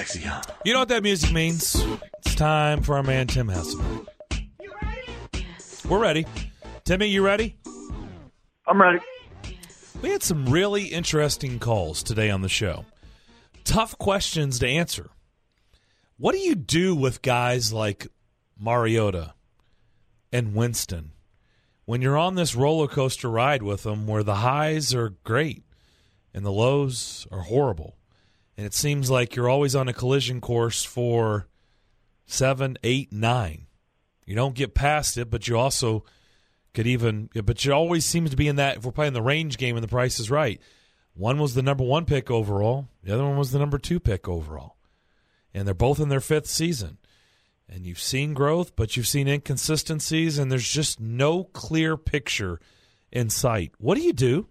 Sexy Young. You know what that music means? It's time for our man Tim Hasselman. You ready? We're ready. Timmy, you ready? I'm ready. We had some really interesting calls today on the show. Tough questions to answer. What do you do with guys like Mariota and Winston when you're on this roller coaster ride with them where the highs are great and the lows are horrible? And it seems like you're always on a collision course for 7, 8, 9. You don't get past it, but you also could even – but you always seem to be in that – if we're playing the range game and the price is right. One was the number 1 pick overall. The other one was the number 2 pick overall. And they're both in their 5th season. And you've seen growth, but you've seen inconsistencies, and there's just no clear picture in sight. What do you do?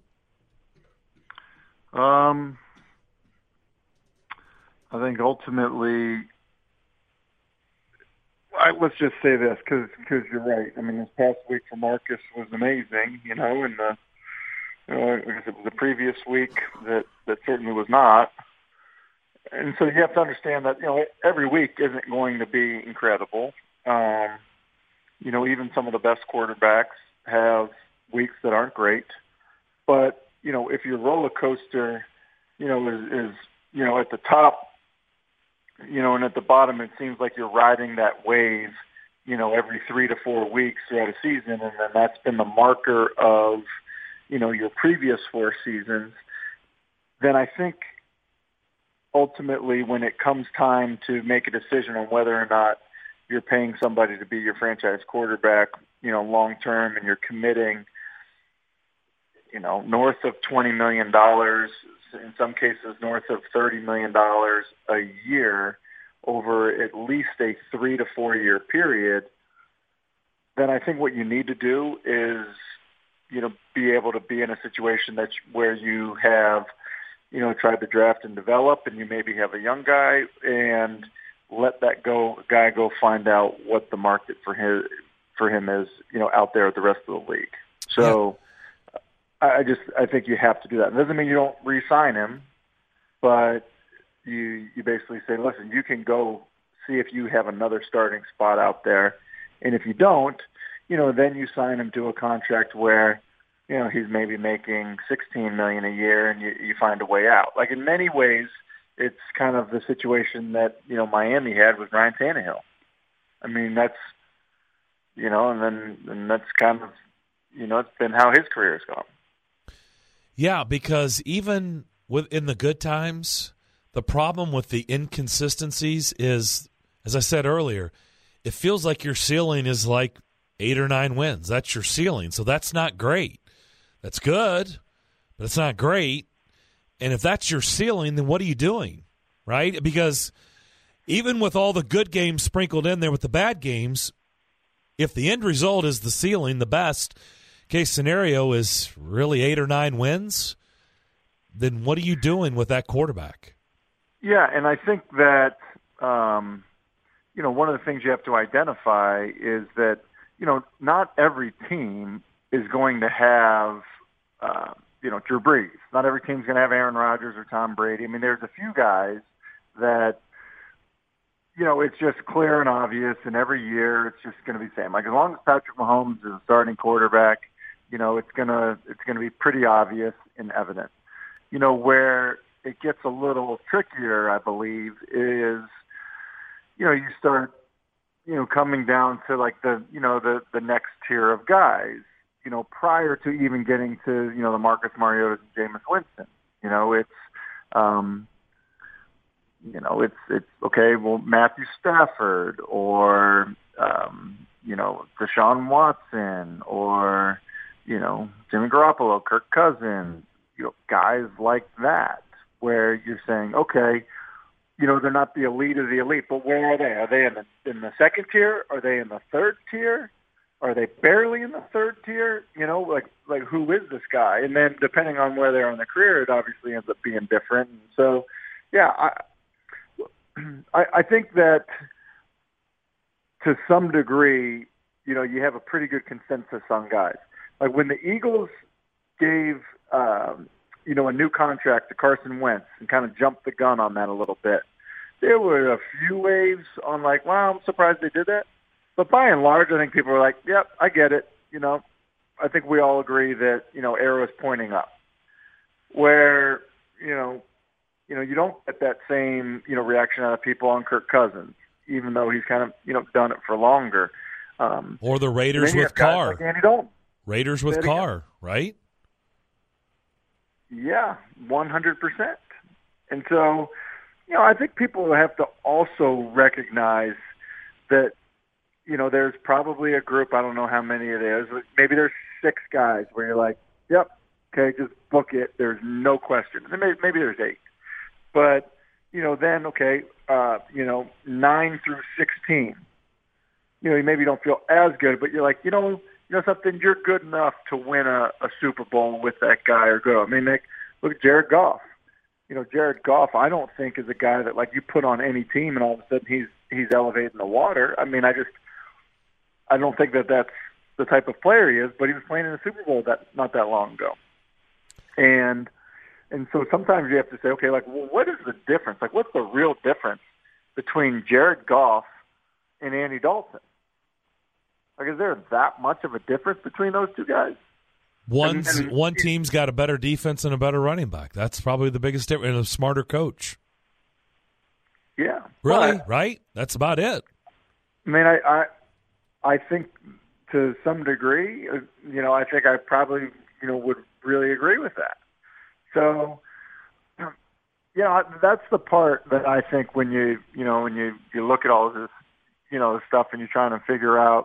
I think ultimately, let's just say this, because you're right. I mean, this past week for Marcus was amazing, and I guess it was the previous week that certainly was not. And so you have to understand that, every week isn't going to be incredible. Even some of the best quarterbacks have weeks that aren't great. But, if your roller coaster, is at the top, and at the bottom, it seems like you're riding that wave, every 3 to 4 weeks throughout a season, and then that's been the marker of, your previous 4 seasons, then I think ultimately when it comes time to make a decision on whether or not you're paying somebody to be your franchise quarterback, long term, and you're committing, north of $20 million, in some cases north of $30 million a year over at least a 3 to 4 year period, then I think what you need to do is, be able to be in a situation where you have, tried to draft and develop, and you maybe have a young guy, and let that guy go find out what the market for him is, out there at the rest of the league. So I think you have to do that. It doesn't mean you don't re-sign him, but you basically say, listen, you can go see if you have another starting spot out there, and if you don't, then you sign him to a contract where, he's maybe making $16 million a year, and you find a way out. Like, in many ways, it's kind of the situation that, Miami had with Ryan Tannehill. I mean, that's, and that's kind of, it's been how his career has gone. Yeah, because even in the good times, the problem with the inconsistencies is, as I said earlier, it feels like your ceiling is like 8 or 9 wins. That's your ceiling. So that's not great. That's good, but it's not great. And if that's your ceiling, then what are you doing, right? Because even with all the good games sprinkled in there with the bad games, if the end result is the ceiling, the best case scenario is really 8 or 9 wins, then what are you doing with that quarterback? Yeah, and I think that, one of the things you have to identify is that, not every team is going to have, Drew Brees. Not every team's going to have Aaron Rodgers or Tom Brady. I mean, there's a few guys that, it's just clear and obvious, and every year it's just going to be the same. Like, as long as Patrick Mahomes is a starting quarterback, it's gonna be pretty obvious and evident. Where it gets a little trickier, I believe, is, you start, coming down to like the next tier of guys, prior to even getting to, the Marcus Mariotas and Jameis Winston. It's okay. Well, Matthew Stafford or, Deshaun Watson or, Jimmy Garoppolo, Kirk Cousins, guys like that, where you're saying, okay, they're not the elite of the elite, but where are they? Are they in the second tier? Are they in the third tier? Are they barely in the third tier? Like who is this guy? And then depending on where they are in their career, it obviously ends up being different. And so, yeah, I think that to some degree, you have a pretty good consensus on guys. Like when the Eagles gave, a new contract to Carson Wentz and kind of jumped the gun on that a little bit, there were a few waves on like, wow, I'm surprised they did that. But by and large, I think people were like, yep, I get it. I think we all agree that, arrow is pointing up. Where, you don't get that same, reaction out of people on Kirk Cousins, even though he's kind of, done it for longer. Or the Raiders with Carr. Like Andy Dalton. Raiders with Carr, right? Yeah, 100%. And so, I think people have to also recognize that, there's probably a group, I don't know how many it is, maybe there's 6 guys where you're like, yep, okay, just book it. There's no question. And maybe there's 8. But, then, okay, 9 through 16, you maybe don't feel as good, but you're like, you know something, you're good enough to win a Super Bowl with that guy or go. I mean, look at Jared Goff. Jared Goff, I don't think is a guy that like you put on any team and all of a sudden he's elevating the water. I mean, I don't think that's the type of player he is, but he was playing in the Super Bowl not that long ago. And so sometimes you have to say, okay, like, well, what is the difference? Like, what's the real difference between Jared Goff and Andy Dalton? Like, is there that much of a difference between those two guys? One team's got a better defense and a better running back. That's probably the biggest difference, and a smarter coach. Yeah. Really? Right? That's about it. I mean, I think to some degree, I think I probably, would really agree with that. So, that's the part that I think when you look at all of this, stuff and you're trying to figure out,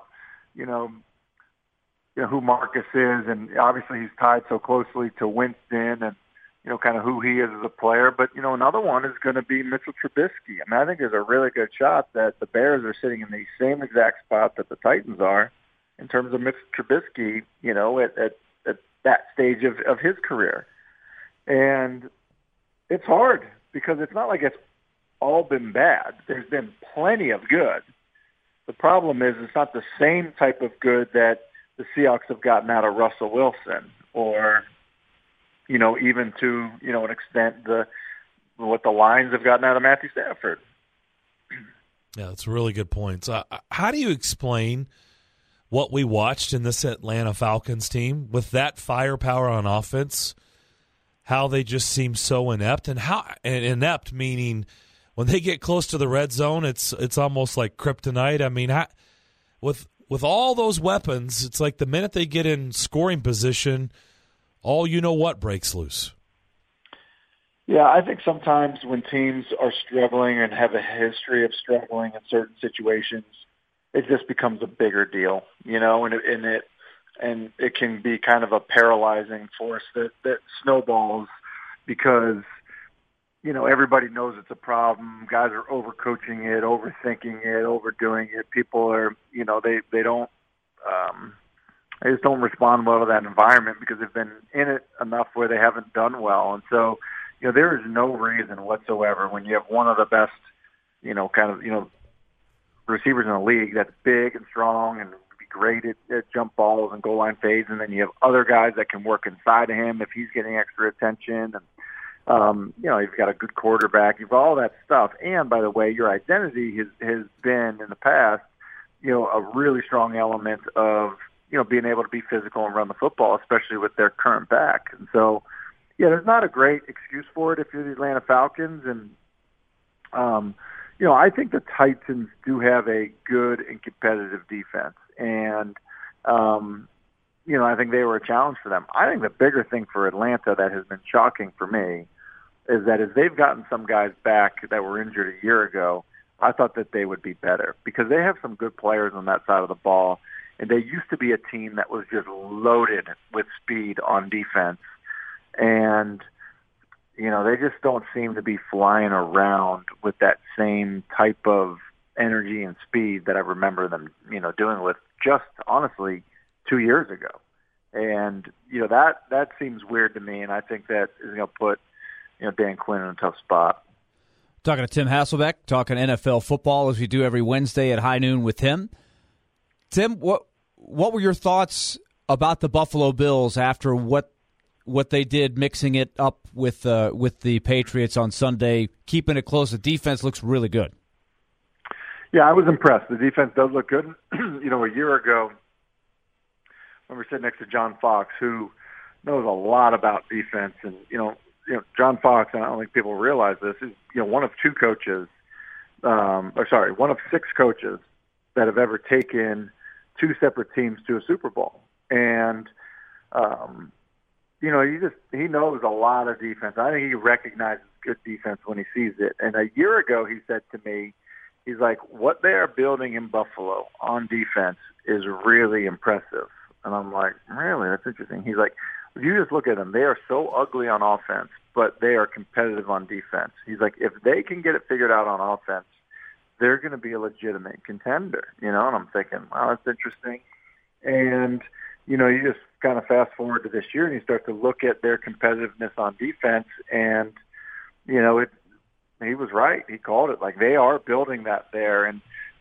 who Marcus is, and obviously he's tied so closely to Winston and, kind of who he is as a player. But, another one is going to be Mitchell Trubisky. I mean, I think there's a really good shot that the Bears are sitting in the same exact spot that the Titans are in terms of Mitchell Trubisky, at that stage of his career. And it's hard because it's not like it's all been bad. There's been plenty of good. The problem is it's not the same type of good that the Seahawks have gotten out of Russell Wilson or, even to, an extent what the Lions have gotten out of Matthew Stafford. Yeah, that's really good points. How do you explain what we watched in this Atlanta Falcons team with that firepower on offense, how they just seem so inept, and inept meaning when they get close to the red zone, it's almost like kryptonite. I mean, with all those weapons, it's like the minute they get in scoring position, all what breaks loose. Yeah, I think sometimes when teams are struggling and have a history of struggling in certain situations, it just becomes a bigger deal, and it can be kind of a paralyzing force that snowballs because, everybody knows it's a problem. Guys are overcoaching it, overthinking it, overdoing it. People are, they don't, they just don't respond well to that environment because they've been in it enough where they haven't done well. And so, there is no reason whatsoever when you have one of the best, receivers in the league that's big and strong and be great at jump balls and goal line fades, and then you have other guys that can work inside of him if he's getting extra attention. And you've got a good quarterback. You've got all that stuff. And by the way, your identity has been in the past, a really strong element of being able to be physical and run the football, especially with their current back. And so, yeah, there's not a great excuse for it if you're the Atlanta Falcons. And I think the Titans do have a good and competitive defense. And, I think they were a challenge for them. I think the bigger thing for Atlanta that has been shocking for me is that as they've gotten some guys back that were injured a year ago, I thought that they would be better because they have some good players on that side of the ball. And they used to be a team that was just loaded with speed on defense. And, they just don't seem to be flying around with that same type of energy and speed that I remember them, doing with just honestly 2 years ago. And, that seems weird to me. And I think that is going to put, Dan Quinn in a tough spot. Talking to Tim Hasselbeck, talking NFL football as we do every Wednesday at high noon with him. Tim, what were your thoughts about the Buffalo Bills after what they did, mixing it up with the Patriots on Sunday, keeping it close. The defense looks really good. Yeah, I was impressed. The defense does look good. A year ago, when we were sitting next to John Fox, who knows a lot about defense, and John Fox, and I don't think people realize this, is one of one of 6 coaches that have ever taken 2 separate teams to a Super Bowl, and he knows a lot of defense. I think he recognizes good defense when he sees it. And a year ago, he said to me, he's like, what they are building in Buffalo on defense is really impressive. And I'm like, really? That's interesting. He's like, if you just look at them, they are so ugly on offense, but they are competitive on defense. He's like, if they can get it figured out on offense, they're going to be a legitimate contender, And I'm thinking, wow, that's interesting. And, you just kind of fast forward to this year and you start to look at their competitiveness on defense, and, he was right. He called it. Like, they are building that there. And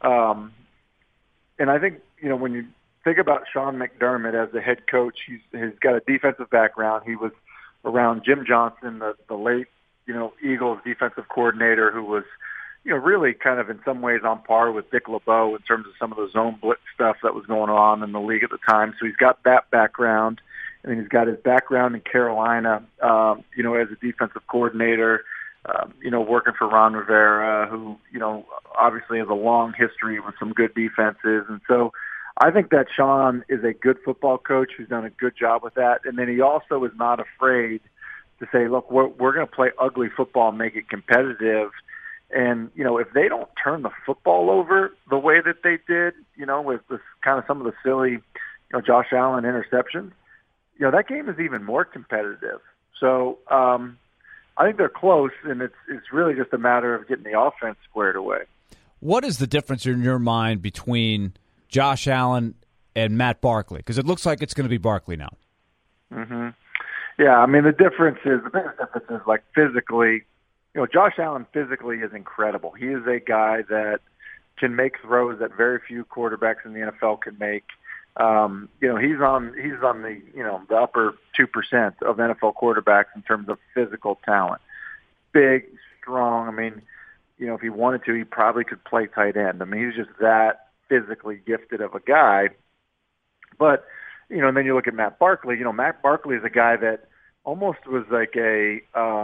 I think, when you think about Sean McDermott as the head coach, he's got a defensive background. He was around Jim Johnson, the late, Eagles defensive coordinator, who was, really kind of in some ways on par with Dick LeBeau in terms of some of the zone blitz stuff that was going on in the league at the time. So he's got that background, and then he's got his background in Carolina, as a defensive coordinator, working for Ron Rivera, who, obviously has a long history with some good defenses. And so I think that Sean is a good football coach who's done a good job with that. And then he also is not afraid to say, look, we're going to play ugly football and make it competitive. And, if they don't turn the football over the way that they did, with this kind of some of the silly, Josh Allen interceptions, that game is even more competitive. So I think they're close, and it's really just a matter of getting the offense squared away. What is the difference in your mind between Josh Allen and Matt Barkley? Because it looks like it's going to be Barkley now. Mm-hmm. Yeah, I mean, the biggest difference is like physically. Josh Allen physically is incredible. He is a guy that can make throws that very few quarterbacks in the NFL can make. He's on the upper 2% of NFL quarterbacks in terms of physical talent. Big, strong. I mean, if he wanted to, he probably could play tight end. I mean, he's just that physically gifted of a guy. But, and then you look at Matt Barkley. Matt Barkley is a guy that almost was like a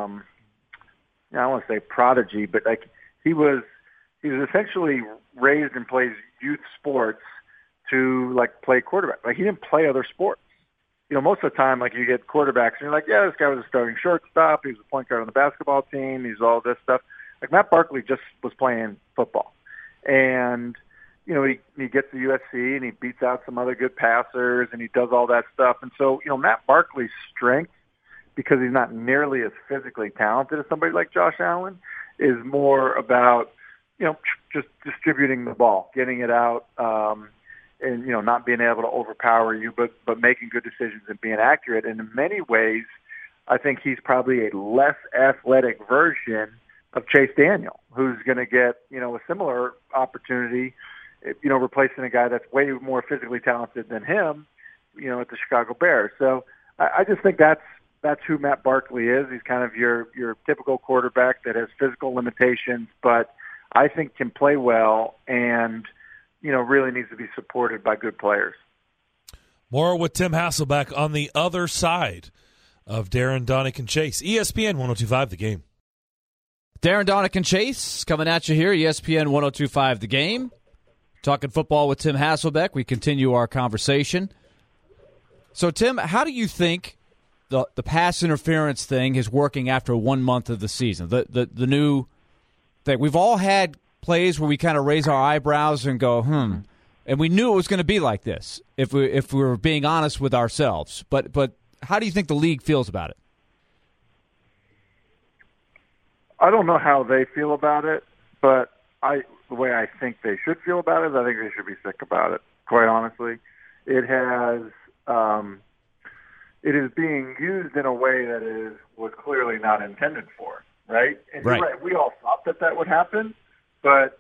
I don't want to say prodigy, but like he was essentially raised and plays youth sports to like play quarterback. Like, he didn't play other sports. Most of the time, like, you get quarterbacks and you're like, yeah, this guy was a starting shortstop. He was a point guard on the basketball team. He's all this stuff. Like, Matt Barkley just was playing football. And, he gets to USC and he beats out some other good passers and he does all that stuff. And so, Matt Barkley's strength, because he's not nearly as physically talented as somebody like Josh Allen, is more about, just distributing the ball, getting it out, and, not being able to overpower you, but making good decisions and being accurate. And in many ways, I think he's probably a less athletic version of Chase Daniel, who's going to get, a similar opportunity, replacing a guy that's way more physically talented than him, at the Chicago Bears. So I just think that's who Matt Barkley is. He's kind of your typical quarterback that has physical limitations, but I think can play well and, really needs to be supported by good players. More with Tim Hasselbeck on the other side of Darren, Donick, and Chase. ESPN 102.5 The Game. Darren, Donick, and Chase coming at you here. ESPN 102.5 The Game. Talking football with Tim Hasselbeck. We continue our conversation. So, Tim, how do you think the pass interference thing is working after 1 month of the season? The new thing. We've all had plays where we kind of raise our eyebrows and go, and we knew it was going to be like this if we were being honest with ourselves. But how do you think the league feels about it? I don't know how they feel about it, but the way I think they should feel about it is I think they should be sick about it, quite honestly. It is being used in a way that was clearly not intended for, right? And right. You're right. We all thought that would happen, but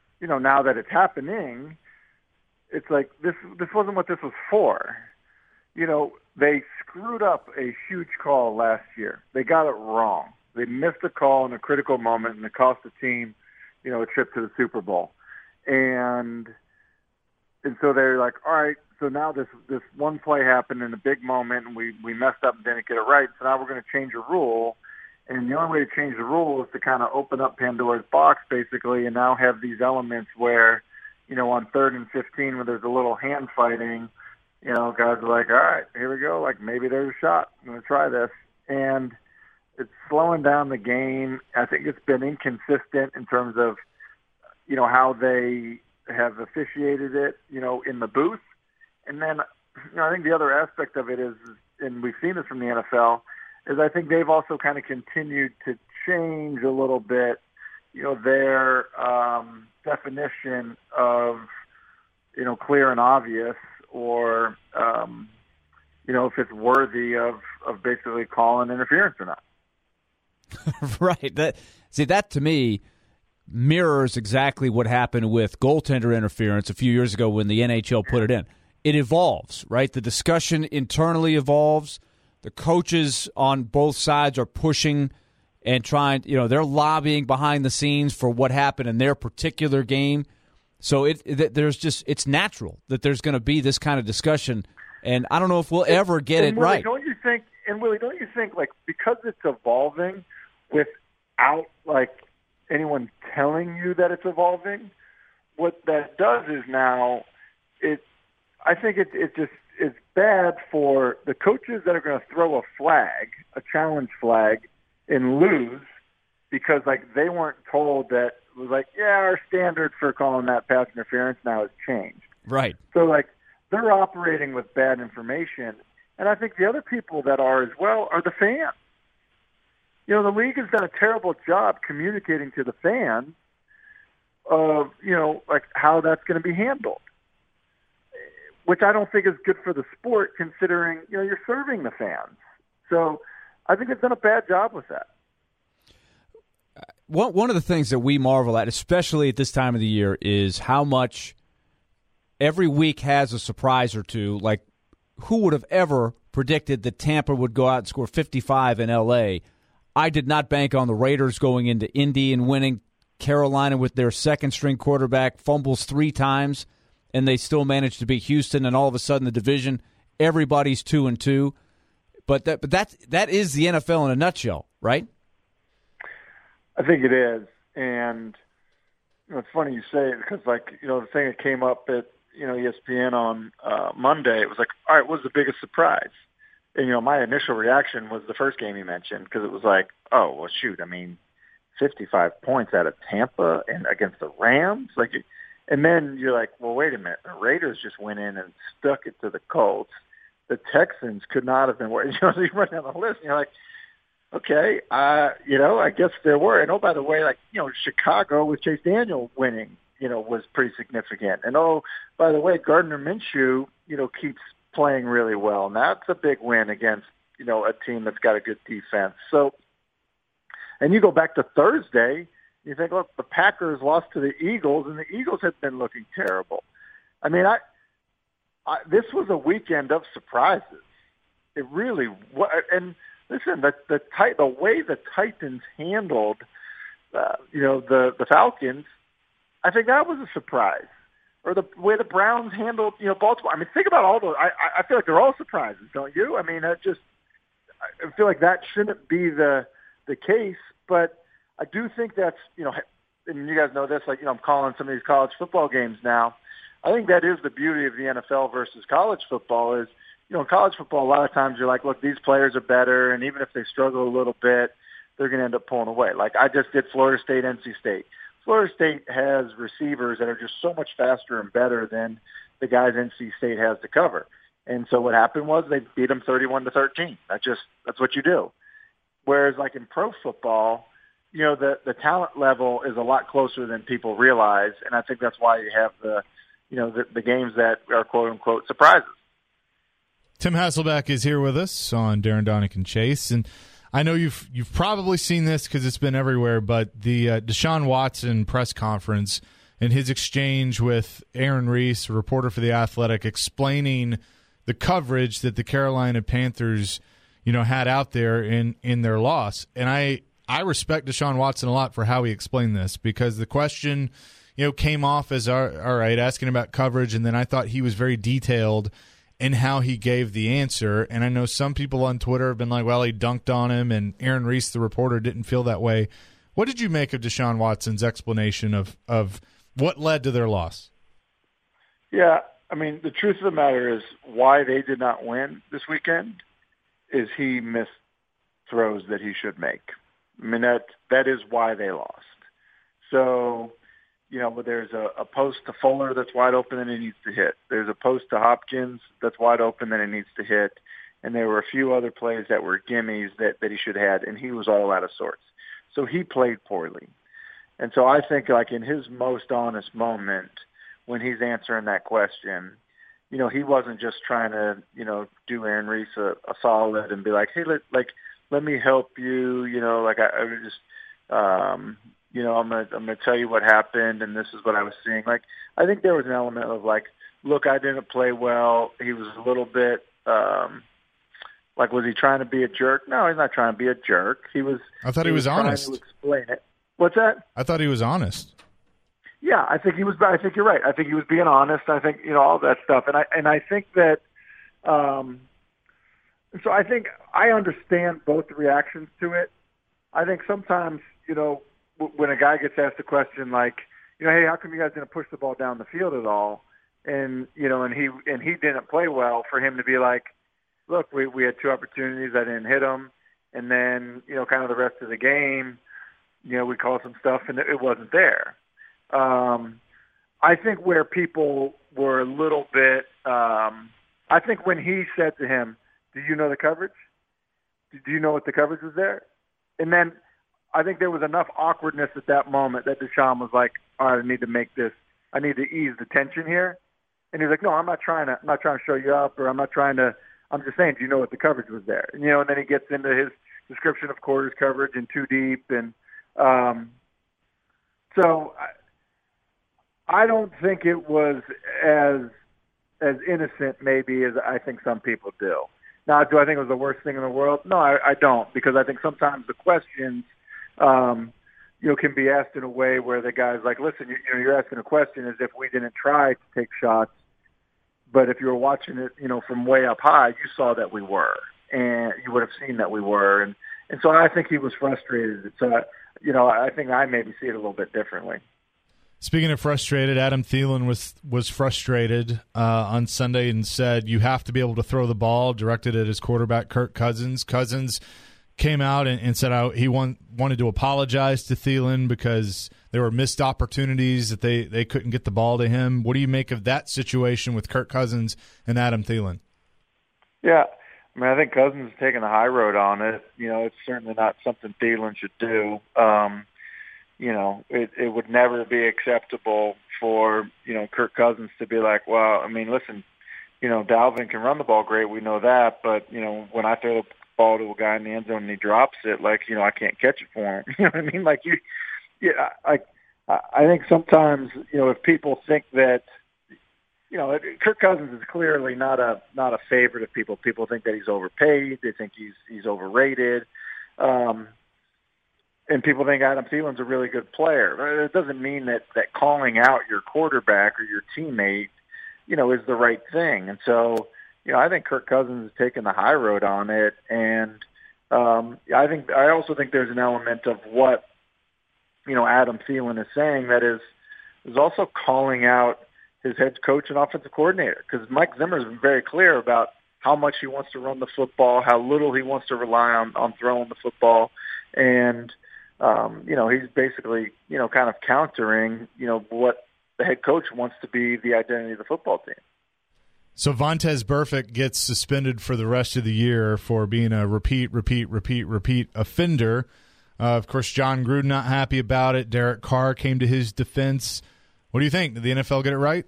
now that it's happening, it's like this wasn't what this was for. they screwed up a huge call last year. They got it wrong. They missed a call in a critical moment, and it cost the team, a trip to the Super Bowl. And so they're like, all right, so now this one play happened in a big moment, and we messed up and didn't get it right. So now we're going to change a rule. And the only way to change the rule is to kind of open up Pandora's box, basically, and now have these elements where, on 3rd and 15, where there's a little hand fighting, guys are like, all right, here we go. Like, maybe there's a shot. I'm going to try this. And it's slowing down the game. I think it's been inconsistent in terms of, how they have officiated it, in the booth. And then, I think the other aspect of it is, and we've seen this from the NFL, is I think they've also kind of continued to change a little bit, their definition of, clear and obvious, or, if it's worthy of basically calling interference or not. Right. That to me mirrors exactly what happened with goaltender interference a few years ago when the NHL put it in. It evolves, right? The discussion internally evolves. The coaches on both sides are pushing and trying, they're lobbying behind the scenes for what happened in their particular game. So it's natural that there's going to be this kind of discussion, and I don't know if we'll ever get it right. Don't you think, like, because it's evolving without, like, anyone telling you that it's evolving, what that does is now I think it's bad for the coaches that are going to throw a challenge flag, and lose because, like, they weren't told that it was like, yeah, our standard for calling that pass interference now has changed. Right. So, like, they're operating with bad information. And I think the other people that are as well are the fans. The league has done a terrible job communicating to the fans of, like, how that's going to be handled, which I don't think is good for the sport, considering, you're serving the fans. So I think it's done a bad job with that. One of the things that we marvel at, especially at this time of the year, is how much every week has a surprise or two. Like, who would have ever predicted that Tampa would go out and score 55 in L.A.? I did not bank on the Raiders going into Indy and winning. Carolina with their second-string quarterback fumbles 3 times, and they still managed to beat Houston, and all of a sudden the division, everybody's 2-2. But that is the NFL in a nutshell, right? I think it is. And it's funny you say it because, like, the thing that came up at, ESPN on Monday, it was like, all right, what was the biggest surprise? And, my initial reaction was the first game you mentioned, because it was like, oh, well, shoot, 55 points out of Tampa and against the Rams? And then you're like, well, wait a minute. The Raiders just went in and stuck it to the Colts. The Texans could not have been worse. So you run down the list, and you're like, okay, I guess there were. And, oh, by the way, Chicago with Chase Daniel winning, was pretty significant. And, oh, by the way, Gardner Minshew, keeps playing really well. And that's a big win against, a team that's got a good defense. So, and you go back to Thursday, you think, look, the Packers lost to the Eagles, and the Eagles had been looking terrible. This was a weekend of surprises. It really was. And listen, the way the Titans handled, the Falcons, I think that was a surprise. Or the way the Browns handled, Baltimore. Think about all those. I feel like they're all surprises, don't you? I feel like that shouldn't be the case, but I do think that's, and you guys know this, I'm calling some of these college football games now. I think that is the beauty of the NFL versus college football is, in college football, a lot of times you're like, look, these players are better, and even if they struggle a little bit, they're going to end up pulling away. Like I just did Florida State, NC State. Florida State has receivers that are just so much faster and better than the guys NC State has to cover. And so what happened was they beat them 31-13. That's what you do. Whereas like in pro football, the talent level is a lot closer than people realize, and I think that's why you have the games that are quote unquote surprises. Tim Hasselbeck is here with us on Darren Donick and Chase, and I know you've probably seen this because it's been everywhere, but the Deshaun Watson press conference and his exchange with Aaron Reese, a reporter for The Athletic, explaining the coverage that the Carolina Panthers, had out there in their loss. And I respect Deshaun Watson a lot for how he explained this, because the question, came off as, all right, asking about coverage, and then I thought he was very detailed in how he gave the answer. And I know some people on Twitter have been like, well, he dunked on him, and Aaron Reese, the reporter, didn't feel that way. What did you make of Deshaun Watson's explanation of what led to their loss? Yeah, I mean, the truth of the matter is why they did not win this weekend is he missed throws that he should make. I mean, that is why they lost. So, there's a post to Fuller that's wide open and he needs to hit. There's a post to Hopkins that's wide open that he needs to hit. And there were a few other plays that were gimmies that he should have had, and he was all out of sorts. So he played poorly. And so I think, like, in his most honest moment when he's answering that question, he wasn't just trying to, do Aaron Reese a solid and be like, hey, let me help you, I was just, I'm gonna tell you what happened, and this is what I was seeing. Like, I think there was an element of like, look, I didn't play well. He was a little bit, was he trying to be a jerk? No, he's not trying to be a jerk. I thought he was honest. Trying to explain it. What's that? I thought he was honest. Yeah, I think he was. I think you're right. I think he was being honest. I think all that stuff, and I think that. So I think I understand both reactions to it. I think sometimes, when a guy gets asked a question like, hey, how come you guys didn't push the ball down the field at all? And, and he didn't play well, for him to be like, look, we had two opportunities. I didn't hit them. And then, kind of the rest of the game, we called some stuff and it wasn't there. I think where people were a little bit, I think when he said to him, do you know the coverage? Do you know what the coverage was there? And then I think there was enough awkwardness at that moment that Deshaun was like, all right, I need to ease the tension here. And he's like, no, I'm not trying to show you up, or I'm just saying, do you know what the coverage was there? And, and then he gets into his description of quarters coverage and too deep. And so I don't think it was as innocent maybe as I think some people do. Now, do I think it was the worst thing in the world? No, I don't, because I think sometimes the questions, can be asked in a way where the guy's like, listen, you're asking a question as if we didn't try to take shots, but if you were watching it, from way up high, you saw that we were, and you would have seen that we were, and so I think he was frustrated. So, I think I maybe see it a little bit differently. Speaking of frustrated, Adam Thielen was frustrated on Sunday and said, you have to be able to throw the ball, directed at his quarterback, Kirk Cousins. Cousins came out and said he wanted to apologize to Thielen because there were missed opportunities that they couldn't get the ball to him. What do you make of that situation with Kirk Cousins and Adam Thielen? Yeah, I mean, I think Cousins is taking the high road on it. It's certainly not something Thielen should do. It would never be acceptable for, Kirk Cousins to be like, well, I mean, listen, Dalvin can run the ball great. We know that. But, when I throw the ball to a guy in the end zone and he drops it, I can't catch it for him. You know what I mean? I think sometimes, if people think that, Kirk Cousins is clearly not a favorite of people. People think that he's overpaid. They think he's overrated. And people think Adam Thielen's a really good player. It doesn't mean that calling out your quarterback or your teammate, is the right thing. And so, I think Kirk Cousins is taking the high road on it. And I also think there's an element of what, Adam Thielen is saying that is also calling out his head coach and offensive coordinator. Because Mike Zimmer has been very clear about how much he wants to run the football, how little he wants to rely on throwing the football. And, he's basically, kind of countering, what the head coach wants to be the identity of the football team. So Vontaze Burfict gets suspended for the rest of the year for being a repeat offender. Of course, John Gruden not happy about it. Derek Carr came to his defense. What do you think? Did the NFL get it right?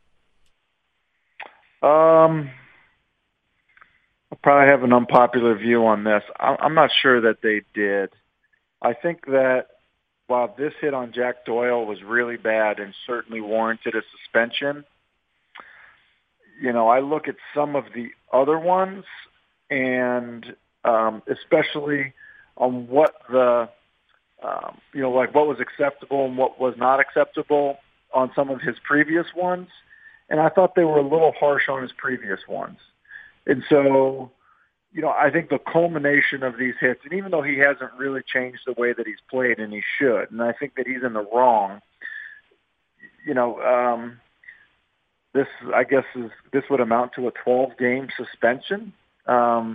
I'll probably have an unpopular view on this. I'm not sure that they did. I think that while this hit on Jack Doyle was really bad and certainly warranted a suspension, I look at some of the other ones, and especially on what the, like what was acceptable and what was not acceptable on some of his previous ones. And I thought they were a little harsh on his previous ones. And so, I think the culmination of these hits, and even though he hasn't really changed the way that he's played, and he should, and I think that he's in the wrong, this, I guess, this would amount to a 12-game suspension. I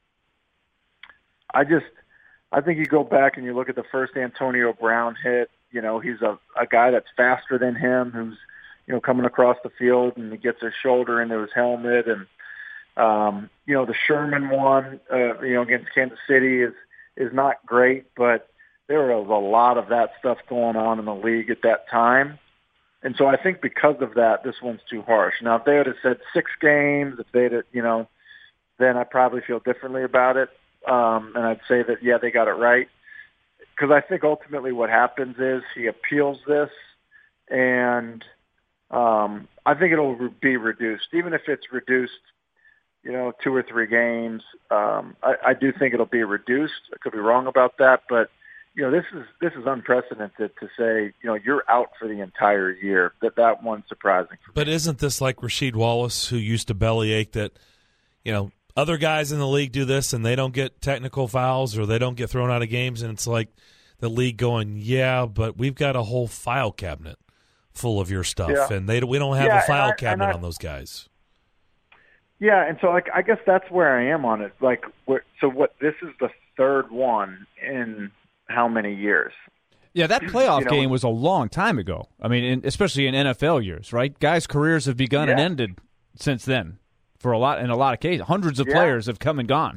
think you go back and you look at the first Antonio Brown hit. He's a guy that's faster than him, who's coming across the field, and he gets his shoulder into his helmet. And the Sherman one, against Kansas City is not great, but there was a lot of that stuff going on in the league at that time. And so I think because of that, this one's too harsh. Now, if they would have said 6 games, if they'd, then I probably feel differently about it. And I'd say that, yeah, they got it right. Because I think ultimately what happens is he appeals this, and I think it'll be reduced. Even if it's reduced, 2 or 3 games, I do think it'll be reduced. I could be wrong about that, but this is unprecedented to say, you're out for the entire year. That one's surprising for me. But isn't this like Rasheed Wallace, who used to bellyache that, other guys in the league do this and they don't get technical fouls or they don't get thrown out of games, and it's like the league going, yeah, but we've got a whole file cabinet full of your stuff, and we don't have a file cabinet on those guys. Yeah, and so I guess that's where I am on it. This is the third one in how many years? Yeah, that playoff game was a long time ago. I mean, especially in NFL years, right? Guys' careers have begun and ended since then. In a lot of cases, hundreds of players have come and gone.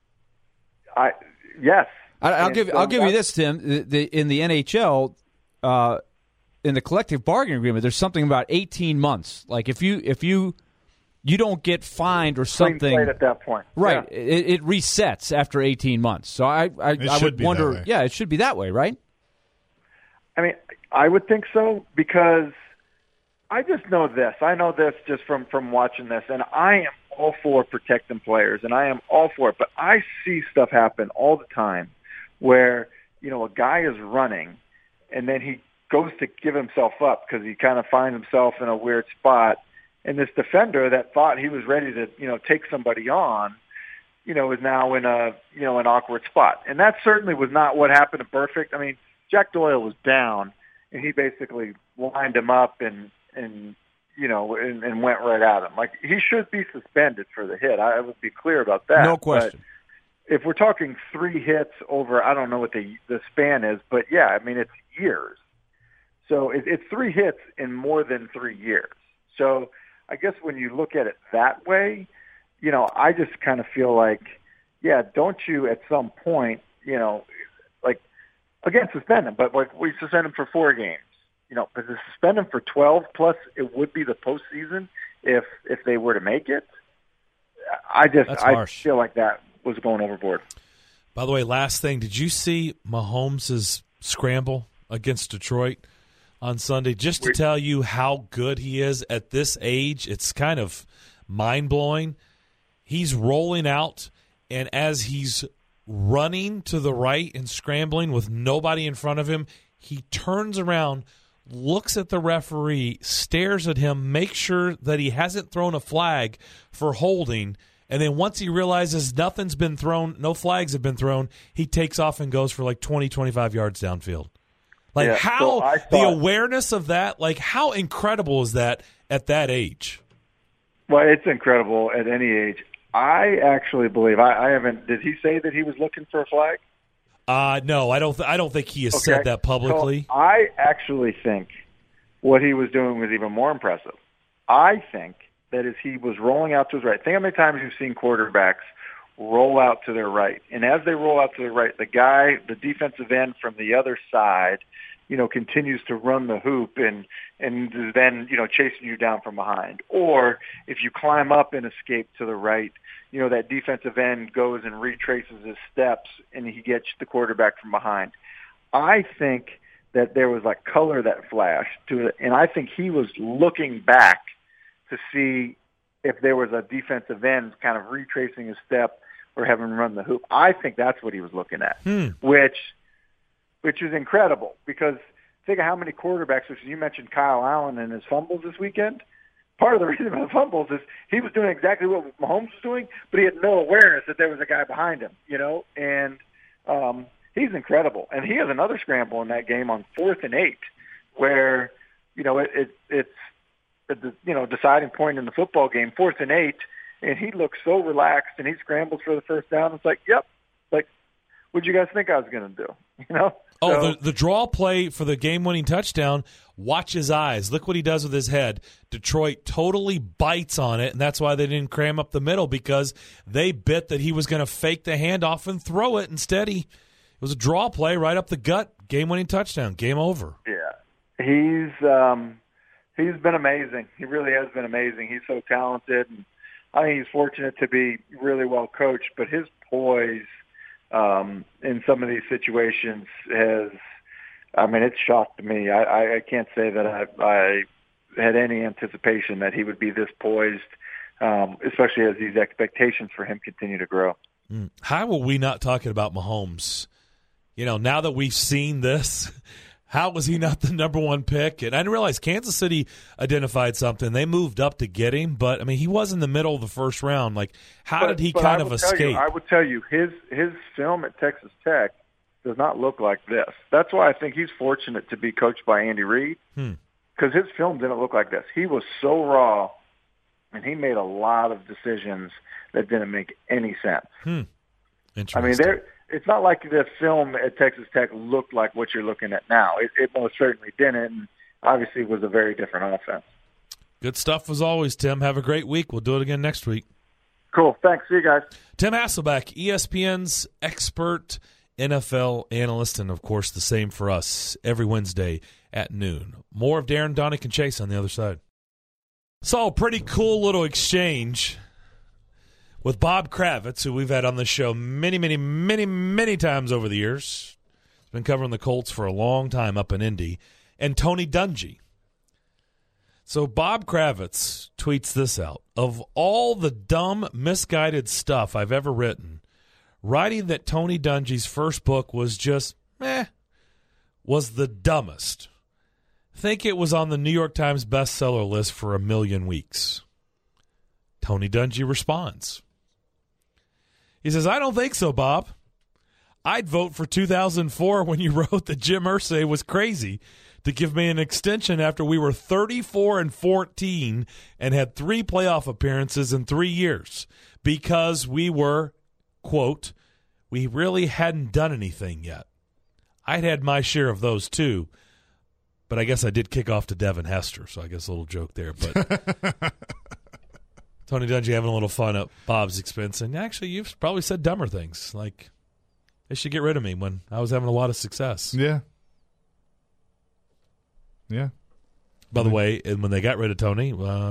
Yes. I'll give you this, Tim. In the NHL, in the collective bargaining agreement, there's something about 18 months. Like if you don't get fined or something at that point, right? Yeah. It resets after 18 months. So I would wonder. Yeah, it should be that way, right? I mean, I would think so, because I just know this. I know this just from watching this, and I am all for protecting players, and I am all for it. But I see stuff happen all the time where, a guy is running, and then he goes to give himself up because he kind of finds himself in a weird spot. And this defender that thought he was ready to, take somebody on, is now in an awkward spot. And that certainly was not what happened to Burfict. I mean, Jack Doyle was down, and he basically lined him up and went right at him. Like, he should be suspended for the hit. I would be clear about that. No question. But if we're talking 3 hits over, I don't know what the span is, but yeah, I mean, it's years. So it's 3 hits in more than 3 years. So I guess when you look at it that way, I just kind of feel like, yeah, don't you at some point, again, suspend him, but we suspend him for 4 games. But to suspend him for 12, plus it would be the postseason if they were to make it. I feel like that was going overboard. By the way, last thing, did you see Mahomes' scramble against Detroit on Sunday? Just to tell you how good he is at this age, it's kind of mind-blowing. He's rolling out, and as he's running to the right and scrambling with nobody in front of him, he turns around, looks at the referee, stares at him, makes sure that he hasn't thrown a flag for holding, and then once he realizes nothing's been thrown, no flags have been thrown, he takes off and goes for like 20, 25 yards downfield. Like, the awareness of that, like, how incredible is that at that age? Well, it's incredible at any age. I actually believe, I haven't, did he say that he was looking for a flag? No, I don't think he has said that publicly. So I actually think what he was doing was even more impressive. I think that as he was rolling out to his right, think how many times you've seen quarterbacks roll out to their right. And as they roll out to their right, the defensive end from the other side, continues to run the hoop and then, chasing you down from behind. Or if you climb up and escape to the right, that defensive end goes and retraces his steps and he gets the quarterback from behind. I think that there was like color that flashed to it, and I think he was looking back to see if there was a defensive end kind of retracing his step or having him run the hoop. I think that's what he was looking at, which is incredible because think of how many quarterbacks, which you mentioned Kyle Allen and his fumbles this weekend. Part of the reason for the fumbles is he was doing exactly what Mahomes was doing, but he had no awareness that there was a guy behind him, and he's incredible. And he has another scramble in that game on 4th and 8 where, it's the deciding point in the football game, 4th and 8, and he looks so relaxed and he scrambles for the first down. It's like, yep, what'd you guys think I was going to do? Oh, the draw play for the game-winning touchdown, watch his eyes. Look what he does with his head. Detroit totally bites on it, and that's why they didn't cram up the middle because they bit that he was going to fake the handoff and throw it. Instead, it was a draw play right up the gut, game-winning touchdown, game over. Yeah, he's been amazing. He really has been amazing. He's so talented, and I think he's fortunate to be really well coached, but his poise in some of these situations it's shocked me. I can't say that I had any anticipation that he would be this poised, especially as these expectations for him continue to grow. How are we not talking about Mahomes? Now that we've seen this, how was he not the number one pick? And I didn't realize Kansas City identified something. They moved up to get him, but, he was in the middle of the first round. How did he kind of escape? I would tell you, his film at Texas Tech does not look like this. That's why I think he's fortunate to be coached by Andy Reid, because his film didn't look like this. He was so raw, and he made a lot of decisions that didn't make any sense. Interesting. It's not like the film at Texas Tech looked like what you're looking at now. It most certainly didn't, and obviously it was a very different offense. Good stuff as always, Tim. Have a great week. We'll do it again next week. Cool. Thanks. See you guys. Tim Hasselbeck, ESPN's expert NFL analyst, and, of course, the same for us every Wednesday at noon. More of Darren, Donick, and Chase on the other side. Saw a pretty cool little exchange with Bob Kravitz, who we've had on the show many, many, many, many times over the years. He's been covering the Colts for a long time up in Indy. And Tony Dungy. So Bob Kravitz tweets this out. Of all the dumb, misguided stuff I've ever written, writing that Tony Dungy's first book was just, was the dumbest. Think it was on the New York Times bestseller list for 1 million weeks. Tony Dungy responds. He says, I don't think so, Bob. I'd vote for 2004 when you wrote that Jim Irsay was crazy to give me an extension after we were 34-14 and had 3 playoff appearances in 3 years because we were, quote, we really hadn't done anything yet. I'd had my share of those too, but I guess I did kick off to Devin Hester, so I guess a little joke there. But Tony Dungy having a little fun at Bob's expense. And actually, you've probably said dumber things, like they should get rid of me when I was having a lot of success. Yeah. By the way, and when they got rid of Tony,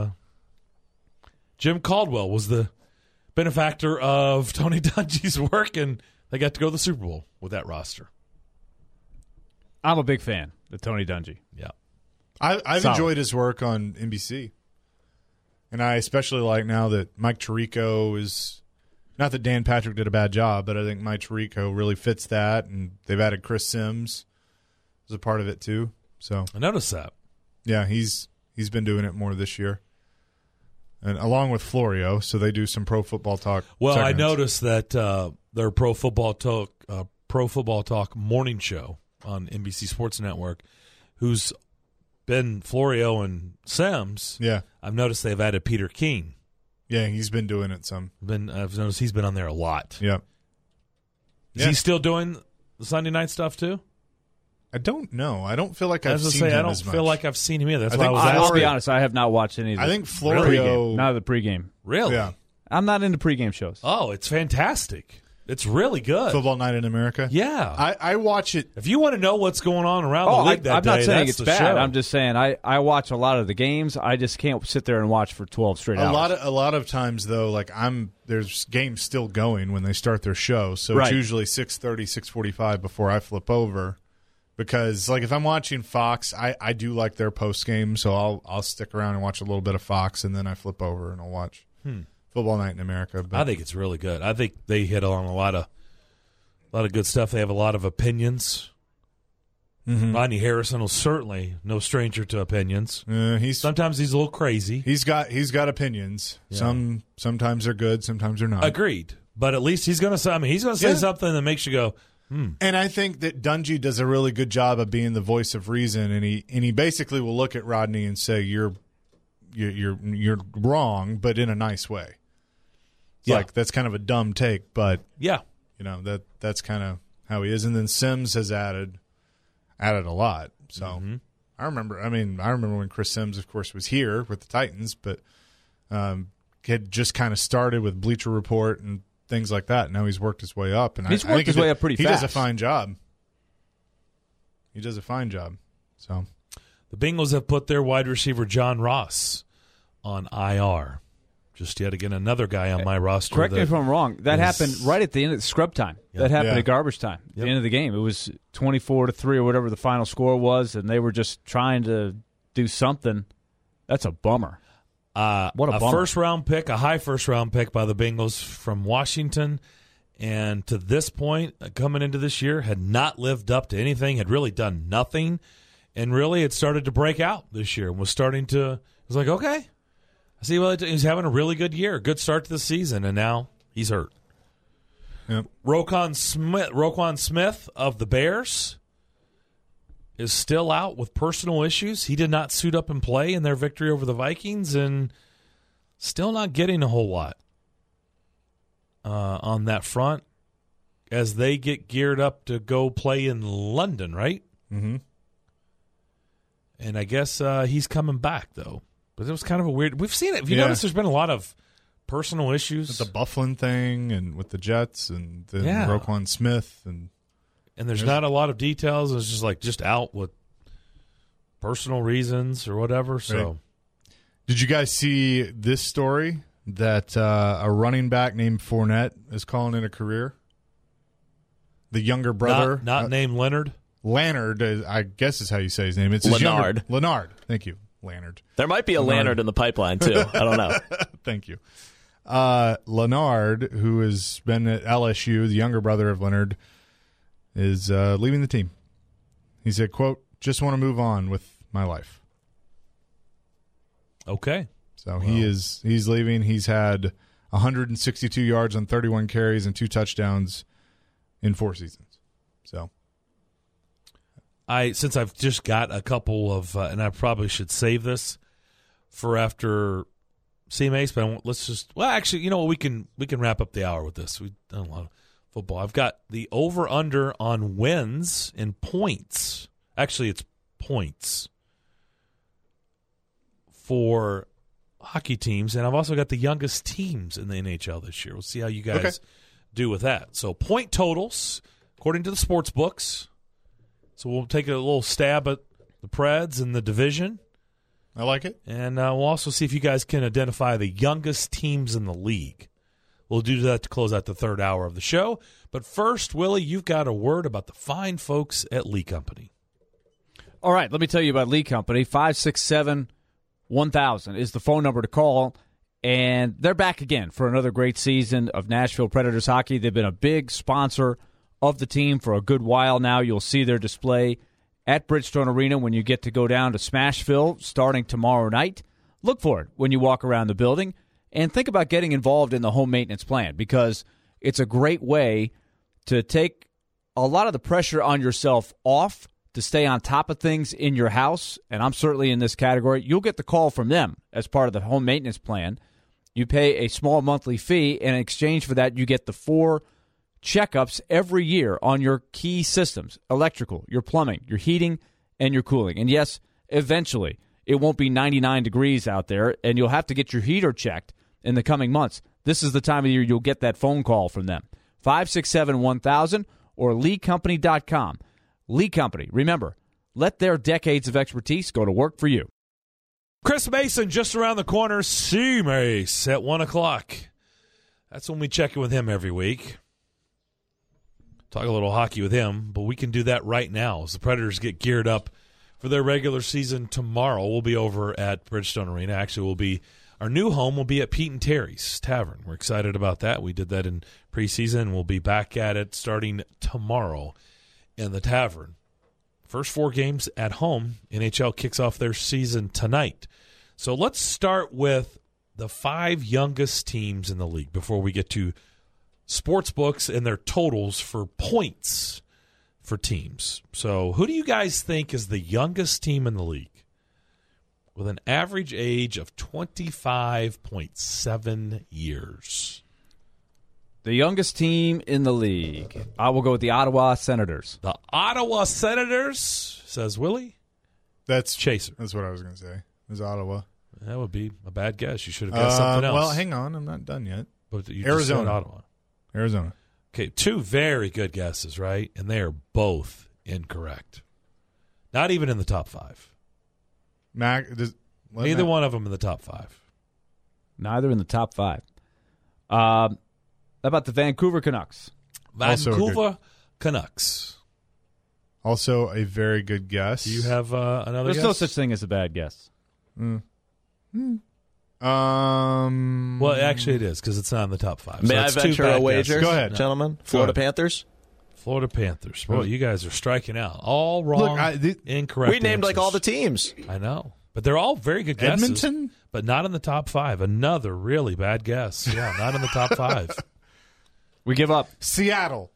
Jim Caldwell was the benefactor of Tony Dungy's work, and they got to go to the Super Bowl with that roster. I'm a big fan of Tony Dungy. Yeah. I've enjoyed his work on NBC. And I especially like now that Mike Tirico is – not that Dan Patrick did a bad job, but I think Mike Tirico really fits that, and they've added Chris Sims as a part of it too. So I noticed that. Yeah, he's been doing it more this year. And along with Florio, so they do some Pro Football Talk segments. I noticed that their Pro Football Talk morning show on NBC Sports Network, who's been Florio and Sims. Yeah. I've noticed they've added Peter King. Yeah, he's been doing it some. I've noticed he's been on there a lot. Yeah. Is he still doing the Sunday night stuff too? I don't know. I don't feel like I've seen him as much. I don't feel like I've seen him either. That's why I was asking. I'll be honest, I have not watched any of I the think Florio... Not the pregame. Really? Yeah. I'm not into pregame shows. Oh, it's fantastic. It's really good. Football Night in America? Yeah. I watch it. If you want to know what's going on around the league that day, I'm not saying that's it's the bad. show. I'm just saying I watch a lot of the games. I just can't sit there and watch for 12 straight hours. A lot of times, though, like there's games still going when they start their show. So Right. It's usually 6:30, 6:45 before I flip over because like if I'm watching Fox, I do like their post game, so I'll stick around and watch a little bit of Fox, and then I flip over and I'll watch Football Night in America. But I think it's really good. I think they hit on a lot of good stuff. They have a lot of opinions. Rodney Harrison was certainly no stranger to opinions. Sometimes he's a little crazy. He's got opinions. Yeah. Sometimes they're good, sometimes they're not. Agreed. But at least he's going to say. I mean, he's going to say something that makes you go, And I think that Dungy does a really good job of being the voice of reason, and he basically will look at Rodney and say, "You're wrong," but in a nice way. It's like that's kind of a dumb take, but that's kind of how he is. And then Sims has added a lot. So I remember when Chris Sims, of course, was here with the Titans, but had just kind of started with Bleacher Report and things like that. Now he's worked his way up, and he's worked his way up pretty fast. He does a fine job. So the Bengals have put their wide receiver John Ross on IR. Just yet again another guy on my roster. Correct me if I'm wrong. That happened right at the end of the scrub time. Yep. That happened at garbage time. At the end of the game. It was 24-3 or whatever the final score was, and they were just trying to do something. That's a bummer. What a bummer. First-round pick, a high first-round pick by the Bengals from Washington, and to this point, coming into this year, had not lived up to anything, had really done nothing, and really it started to break out this year and was starting to – it was like, okay. See, well, he's having a really good year, good start to the season, and now he's hurt. Yep. Roquan Smith of the Bears is still out with personal issues. He did not suit up and play in their victory over the Vikings, and still not getting a whole lot on that front as they get geared up to go play in London, right? Mm-hmm. And I guess he's coming back, though. But it was kind of a weird – we've seen it. Have you noticed there's been a lot of personal issues? With the Bufflin thing and with the Jets and then Roquan Smith. And there's not a lot of details. It's just out with personal reasons or whatever. Right. So, did you guys see this story that a running back named Fournette is calling it a career? The younger brother. Not named Leonard? Leonard, I guess is how you say his name. It's Leonard. Leonard. Thank you. Leonard. There might be a Leonard in the pipeline, too. I don't know. Thank you. Leonard, who has been at LSU, the younger brother of Leonard, is leaving the team. He said, quote, "Just want to move on with my life." Okay. So he's leaving. He's had 162 yards on 31 carries and 2 touchdowns in 4 seasons. So since I've just got a couple of, and I probably should save this for after CMAs, but let's just, actually, you know what, we can wrap up the hour with this. We've done a lot of football. I've got the over-under on wins and points. Actually, it's points for hockey teams, and I've also got the youngest teams in the NHL this year. We'll see how you guys do with that. So point totals, according to the sports books. So we'll take a little stab at the Preds and the division. I like it. And we'll also see if you guys can identify the youngest teams in the league. We'll do that to close out the third hour of the show. But first, Willie, you've got a word about the fine folks at Lee Company. All right, let me tell you about Lee Company. 567-1000 is the phone number to call. And they're back again for another great season of Nashville Predators hockey. They've been a big sponsor of the team for a good while now. You'll see their display at Bridgestone Arena when you get to go down to Smashville starting tomorrow night. Look for it when you walk around the building. And think about getting involved in the home maintenance plan because it's a great way to take a lot of the pressure on yourself off to stay on top of things in your house. And I'm certainly in this category. You'll get the call from them as part of the home maintenance plan. You pay a small monthly fee, and in exchange for that, you get the 4 checkups every year on your key systems, electrical, your plumbing, your heating, and your cooling. And yes, eventually it won't be 99 degrees out there, and you'll have to get your heater checked in the coming months. This is the time of year you'll get that phone call from them. 567-1000 or LeeCompany.com. Lee Company, remember, let their decades of expertise go to work for you. Chris Mason just around the corner. C-Mace at 1 o'clock. That's when we check in with him every week. talk a little hockey with him, but we can do that right now as the Predators get geared up for their regular season tomorrow. We'll be over at Bridgestone Arena. Actually, our new home will be at Pete and Terry's Tavern. We're excited about that. We did that in preseason. We'll be back at it starting tomorrow in the Tavern. First 4 games at home. NHL kicks off their season tonight. So let's start with the 5 youngest teams in the league before we get to sports books and their totals for points for teams. So who do you guys think is the youngest team in the league with an average age of 25.7 years? The youngest team in the league. I will go with the Ottawa Senators. The Ottawa Senators, says Willie. That's Chaser. That's what I was going to say. It was Ottawa. That would be a bad guess. You should have guessed something else. Well, hang on. I'm not done yet. But you Arizona. just said Ottawa. Arizona. Okay, 2 very good guesses, right? And they are both incorrect. Not even in the top 5. Neither one of them in the top 5. Neither in the top 5. How about the Vancouver Canucks? Vancouver Canucks. Also a very good guess. Do you have another There's guess? no such thing as a bad guess. Well, actually it is because it's not in the top 5. May So I it's 2 venture bad a wager? guesses. Go ahead. Gentlemen. Florida ahead. Panthers? Florida Panthers. Boy, you guys are striking out. All wrong, incorrect We named like answers. all the teams. I know. But they're all very good guesses. Edmonton? But not in the top 5. Another really bad guess. Yeah, not in the top 5. We give up. Seattle.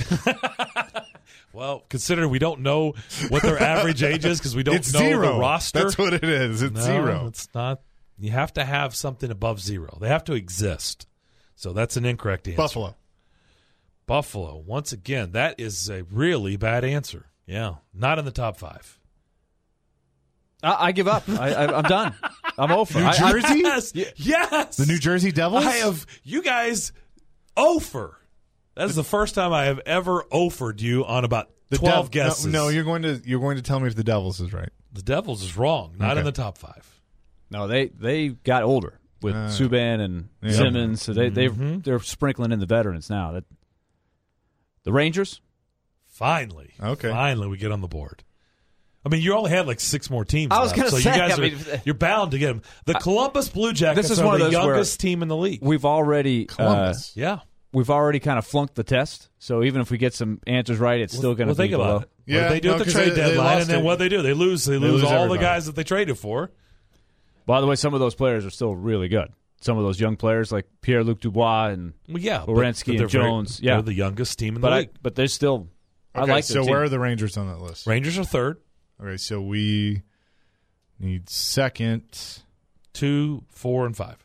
Well, considering we don't know what their average age is because we don't It's know 0. the roster. That's what it is. It's No, 0. It's not. You have to have something above 0. They have to exist. So that's an incorrect answer. Buffalo. Once again, that is a really bad answer. Yeah, not in the top 5. I give up. I'm done. I'm over. New Jersey? Yes. The New Jersey Devils? I have you guys offer. That is the first time I have ever offered you on about 12 guesses. No, you're going to tell me if the Devils is right. The Devils is wrong. Not in the top 5. No, they got older with Subban and Simmons. So they're sprinkling in the veterans now. The Rangers. Finally, Okay. Finally, we get on the board. I mean, you only had like 6 more teams. I was going to say, you guys I mean, you're bound to get them. The Columbus Blue Jackets this is are one of the those where youngest team in the league. We've already Columbus. Yeah. we've already kind of flunked the test. So even if we get some answers right, it's still going to be think below. about it. Yeah, What they do at the 'cause trade they deadline, lost and then it. what they do, they lose all lose the everybody. guys that they traded for. By the way, some of those players are still really good. Some of those young players like Pierre-Luc Dubois and Well, yeah, Werenski they're and Jones. they're the youngest team in the league. but they're still. I Okay, like so their team. where are the Rangers on that list? Rangers are 3rd, Okay, so we need 2nd. 2, 4, and 5.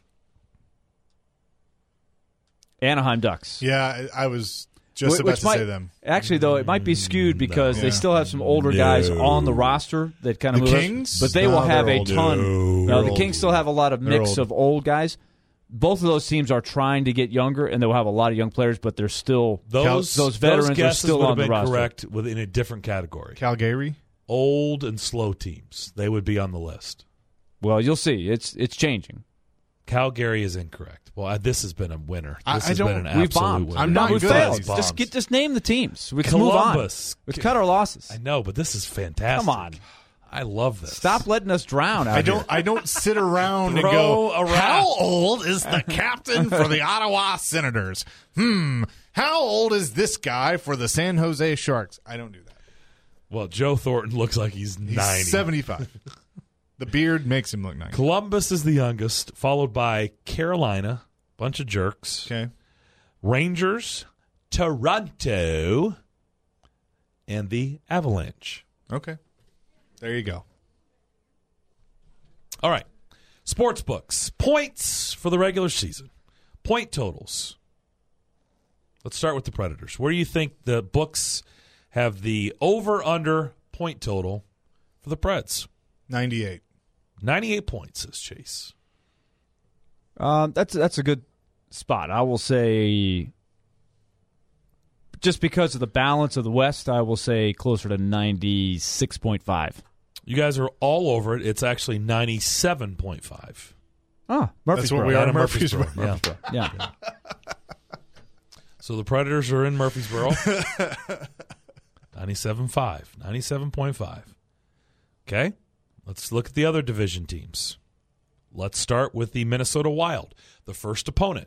Anaheim Ducks. Yeah, I was just about to say them. Actually, though, it might be skewed because they Yeah. still have some older guys on the roster that kind of The move us. Kings? But they will No, have they're a old. ton. They're The old. Kings still have a lot of They're mix old. of old guys. Both of those teams are trying to get younger, and they'll have a lot of young players, but they're still Those veterans are guesses still would have on the been roster. correct within a different category. Calgary? Old and slow teams, they would be on the list. Well, you'll see. It's changing. Calgary is incorrect. Well, this has been a winner. I This has don't- been an We've absolute bombed. winner. I'm not We've good at failed. these bombs. Just name the teams. We can move Columbus. on. Let's cut our losses. I know, but this is fantastic. Come on. I love this. Stop letting us drown out here. I don't sit around and Throw go, around. how old is the captain for the Ottawa Senators? How old is this guy for the San Jose Sharks? I don't do that. Well, Joe Thornton looks like he's 90. He's 75. The beard makes him look 90. Columbus is the youngest, followed by Carolina, bunch of jerks. Okay. Rangers, Toronto, and the Avalanche. Okay. There you go. All right. Sports books. Points for the regular season. Point totals. Let's start with the Predators. Where do you think the books have the over-under point total for the Preds? 98. 98 points, says Chase. That's a good spot. I will say, just because of the balance of the West, I will say closer to 96.5. You guys are all over it. It's actually 97.5. Oh, That's what we are. Out of Murfreesboro. Murfreesboro. Yeah. Yeah. So the Predators are in Murfreesboro. 97.5. 97.5. Okay. Let's look at the other division teams. Let's start with the Minnesota Wild, the first opponent.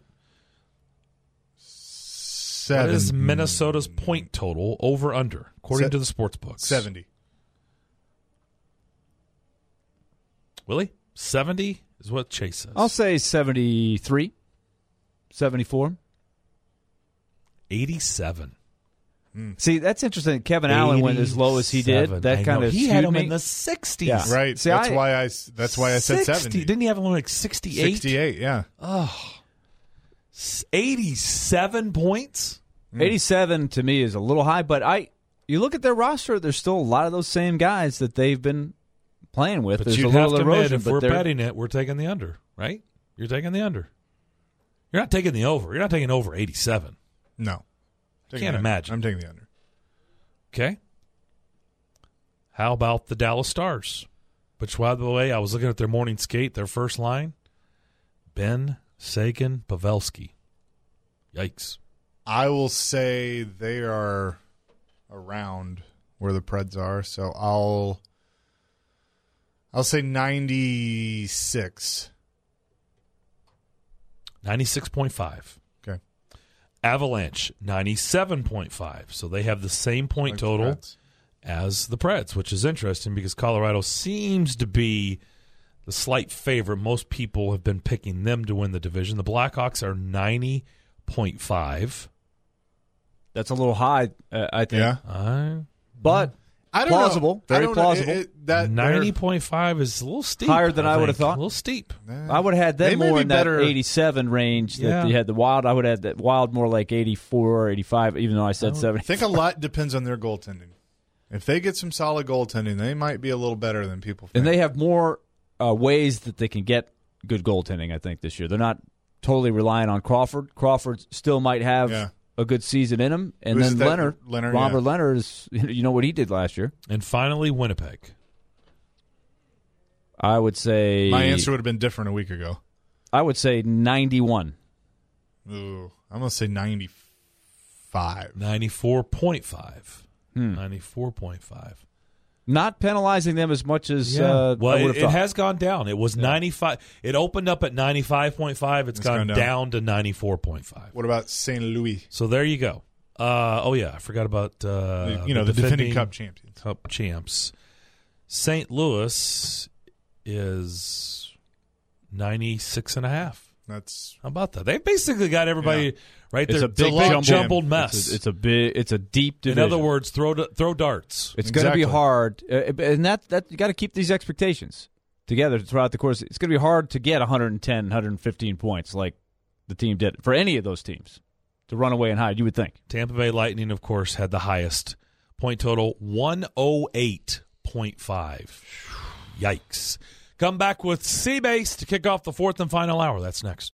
7. What is Minnesota's point total over under, according to the sports books? 70. Willie? 70 is what Chase says. I'll say 73, 74. 87. See, that's interesting. Kevin Allen went as low as he did. 87. That kind of he had him me. in the 60s. Yeah. Right. See, that's why I said 70. Didn't he have him like 68? 68, yeah. 87 points? 87 to me is a little high, but you look at their roster, there's still a lot of those same guys that they've been playing with. But There's you'd a have little to admit, erosion, if but we're they're- betting it, we're taking the under, right? You're taking the under. You're not taking the over. You're not taking over 87. No. Can't imagine. I'm taking the under. Okay. How about the Dallas Stars? Which, by the way, I was looking at their morning skate, their first line. Ben, Sagan, Pavelski. Yikes. I will say they are around where the Preds are, so I'll say 96. 96.5. Okay. Avalanche, 97.5. So they have the same point Like the total Preds. as the Preds, which is interesting because Colorado seems to be the slight favorite. Most people have been picking them to win the division. The Blackhawks are 90.5. that's a little high, I think. Yeah. But I don't plausible. know. I Very don't know. plausible. That 90.5 is a little steep. Higher than I would have think. thought. A little steep. I would have had They them may more be in better- that 87 range that Yeah. you had the Wild. I would have had that Wild more like 84 or 85, even though I said 70. I think a lot depends on their goaltending. If they get some solid goaltending, they might be a little better than people think. And they have more ways that they can get good goaltending, I think, this year. They're not totally relying on Crawford. Crawford still might have Yeah. a good season in him. And Who's then that? Leonard, Leonard, Robert yeah. Leonard, is, you know what he did last year. And finally, Winnipeg. I would say My answer would have been different a week ago. I would say 91. Ooh, I'm going to say 95. 94.5. 94.5. Not penalizing them as much as Well, I would have it thought. has gone down. It was 95. It opened up at 95.5. It's gone gone down to 94.5. What about St. Louis? So there you go. Oh, yeah. I forgot about The defending Cup champions. Cup champs. St. Louis is 96.5. That's How about that? They basically got everybody right there. It's a big jumbled mess. It's a deep In division. other words, throw darts. it's going to be Exactly. hard, and that you got to keep these expectations together throughout the course. It's going to be hard to get 110, 115 points like the team did for any of those teams to run away and hide. You would think. Tampa Bay Lightning, of course, had the highest point total, 108.5. Yikes. Come back with Seabase to kick off the fourth and final hour. That's next.